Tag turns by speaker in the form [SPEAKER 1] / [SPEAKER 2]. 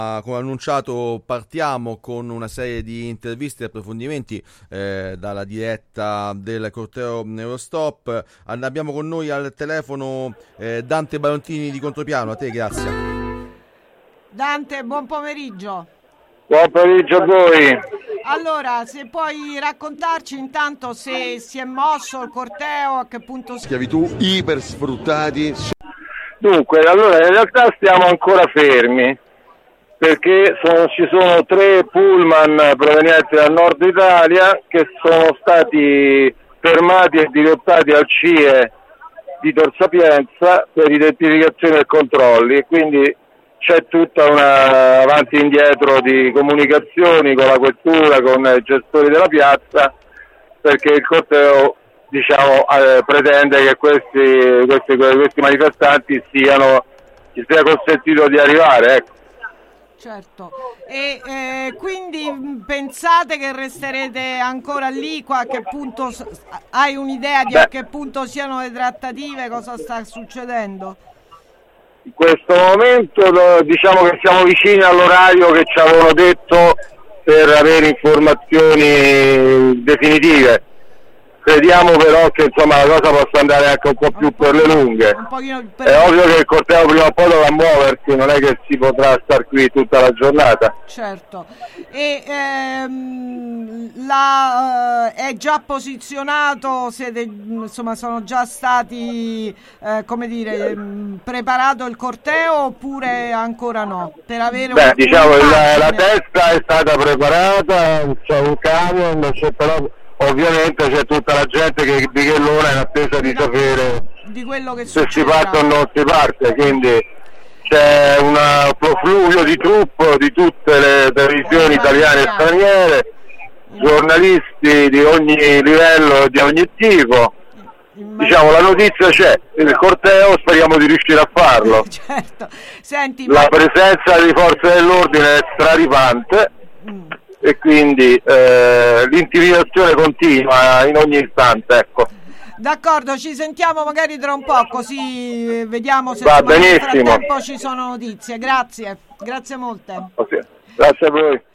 [SPEAKER 1] Come annunciato partiamo con una serie di interviste e approfondimenti dalla diretta del corteo Eurostop. Abbiamo con noi al telefono Dante Barontini di Contropiano. A te, grazie.
[SPEAKER 2] Dante, buon pomeriggio.
[SPEAKER 3] Buon pomeriggio a voi.
[SPEAKER 2] Allora, se puoi raccontarci intanto se si è mosso il corteo, a che punto
[SPEAKER 4] schiavitù, ipersfruttati.
[SPEAKER 3] Dunque, allora in realtà stiamo ancora fermi perché ci sono 3 pullman provenienti dal nord Italia che sono stati fermati e dirottati al CIE di Tor Sapienza per identificazione e controlli, e quindi c'è tutta una avanti e indietro di comunicazioni con la questura, con i gestori della piazza, perché il corteo pretende che questi manifestanti ci sia consentito di arrivare, ecco.
[SPEAKER 2] Certo, e quindi pensate che resterete ancora lì? A che punto hai un'idea di a che punto siano le trattative, cosa sta succedendo?
[SPEAKER 3] In questo momento diciamo che siamo vicini all'orario che ci avevano detto per avere informazioni definitive. Crediamo però che insomma la cosa possa andare anche un po' più per le lunghe. È ovvio che il corteo prima o poi dovrà muoversi, non è che si potrà star qui tutta la giornata.
[SPEAKER 2] Certo. E è già posizionato, sono già stati preparato il corteo oppure ancora no? Per avere
[SPEAKER 3] la testa è stata preparata, c'è un camion, ovviamente c'è tutta la gente che di che l'ora è in attesa di sapere
[SPEAKER 2] di quello che
[SPEAKER 3] se si parte o non si parte, quindi c'è un profluvio di truppe di tutte le televisioni italiane e straniere, giornalisti di ogni livello e di ogni tipo. Diciamo, la notizia c'è, il corteo speriamo di riuscire a farlo.
[SPEAKER 2] Certo. Senti,
[SPEAKER 3] la presenza di forze dell'ordine è straripante. E quindi l'intimidazione continua in ogni istante, ecco.
[SPEAKER 2] D'accordo, ci sentiamo magari tra un po', così vediamo se
[SPEAKER 3] nel
[SPEAKER 2] frattempo ci sono notizie. Grazie molte.
[SPEAKER 3] Okay. Grazie a voi.